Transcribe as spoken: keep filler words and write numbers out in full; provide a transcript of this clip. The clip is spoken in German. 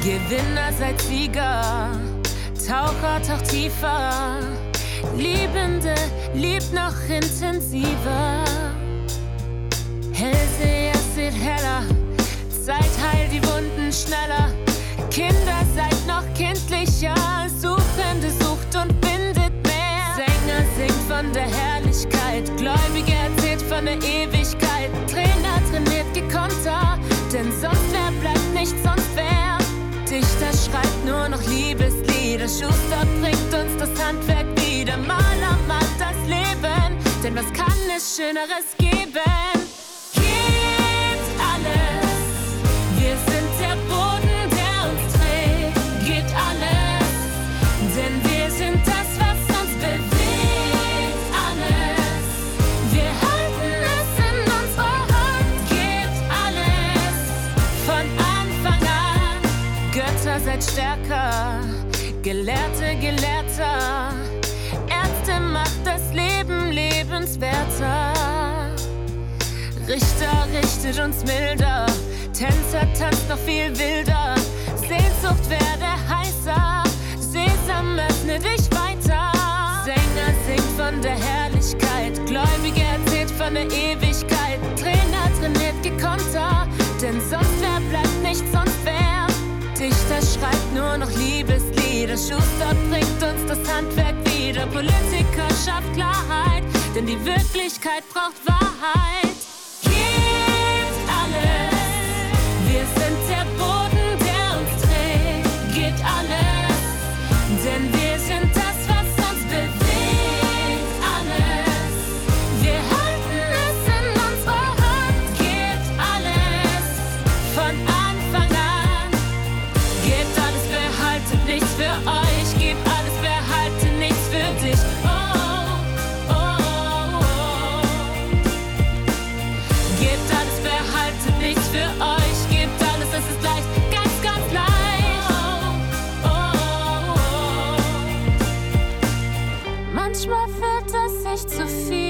Gewinner seid Sieger, Taucher taucht tiefer, Liebende liebt noch intensiver. Hellseher seht heller, Zeit heilt die Wunden schneller. Kinder seid noch kindlicher, Suchende sucht und bindet mehr. Sänger singt von der Herrlichkeit, Gläubiger erzählt von der Ewigkeit. Trainer trainiert gekonter, denn sonst wer bleibt nicht, sonst wer. Dichter schreibt nur noch Liebeslieder, Schuster bringt uns das Handwerk wieder. Maler malt das Leben, denn was kann es Schöneres geben? Gebt alles, wir sind der Boden, der uns trägt. Gebt alles, denn wir sind das, was uns bewegt. Alles, wir halten es in unserer Hand. Gebt alles, von Anfang an. Götter seid stärker, Gelehrte, Gelehrter. Ärzte macht das Leben lebenswerter. Richter richtet uns milder, Tänzer tanzt noch viel wilder. Sehnsucht werde heißer, Sesam öffne dich weiter. Sänger singt von der Herrlichkeit, Gläubiger erzählt von der Ewigkeit. Trainer trainiert gekonter, denn sonst wer bleibt nicht, sonst wer. Dichter schreibt nur noch Liebeslieder, Schuster bringt uns das Handwerk wieder. Politiker schafft Klarheit, denn die Wirklichkeit braucht Wahrheit. Gebt alles, wir sind der Boden, der uns trägt. Gebt alles, denn wir sind das, was uns bewegt. Alles, wir halten es in unserer Hand. Gebt alles, von Anfang an. Gebt alles, behaltet nichts für euch. Gebt alles, behaltet nichts für dich. Oh, oh, oh, oh. Gebt alles, behaltet nichts für euch. Gebt alles, es ist leicht, ganz, ganz leicht. Oh, oh, oh. Manchmal fühlt es sich zu viel.